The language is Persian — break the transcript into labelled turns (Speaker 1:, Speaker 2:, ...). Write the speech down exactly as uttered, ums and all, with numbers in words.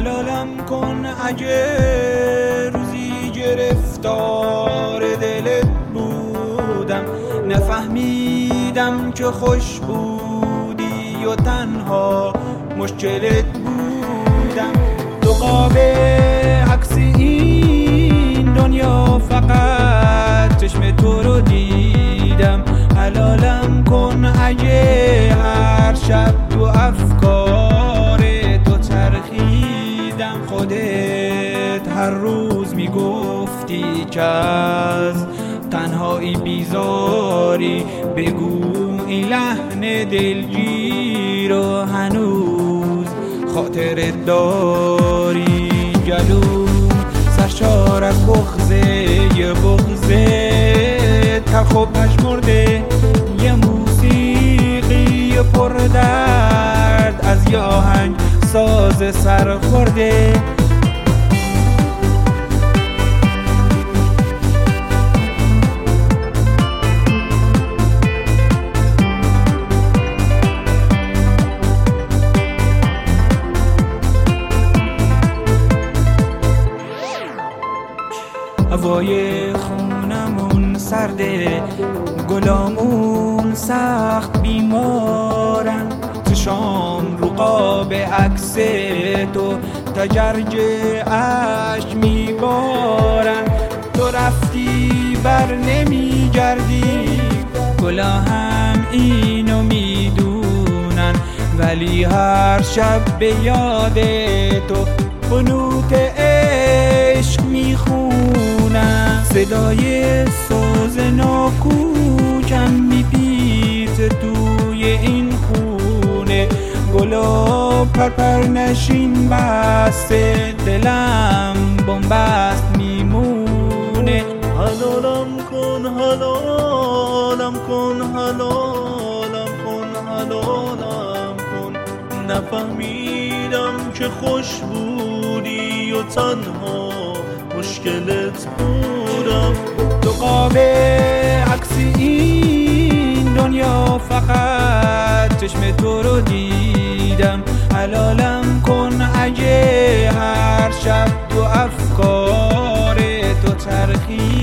Speaker 1: حلالم کن اگه روزی گرفتار دلت بودم، نفهمیدم که خوش بودی و تنها مشکلت بودم. تو قاب عکس این دنیا فقط چشم تو رو دیدم. حلالم کن اگه هر شب تو افکار تو چرخیدم. خودت هر روز میگفتی که از تنهایی بیزاری، بگو این لحن دلگیر و هنوز خاطرت داری. گلوم سرشار از بغضه، یه بغضه تلخ و پژمرده، یه موسیقی پر درد از یه آهنگ ساز سر خورده. هوای خونمون سرده، گلامون سخت بیمارن، چشام رو قاب عکس تو تجرج اشک میبارن. تو رفتی بر نمی گردی، گلا هم اینو میدونن، ولی هر شب به یاد تو قنوت عشق میخونم. صدای ساز ناکوکم میپیچه توی این خونه، گلا پرپر نشین بسته، دلم بنبست میمونه.
Speaker 2: حلالم کن حلالم کن حلالم کن حلالم کن، نفهمیدم که خوش بودی و تنها مشکلت بودم.
Speaker 1: تو قاب عکس این دنیا فقط چشم تو رو دیدم. حلالم کن اگه هر شب تو افکار تو چرخی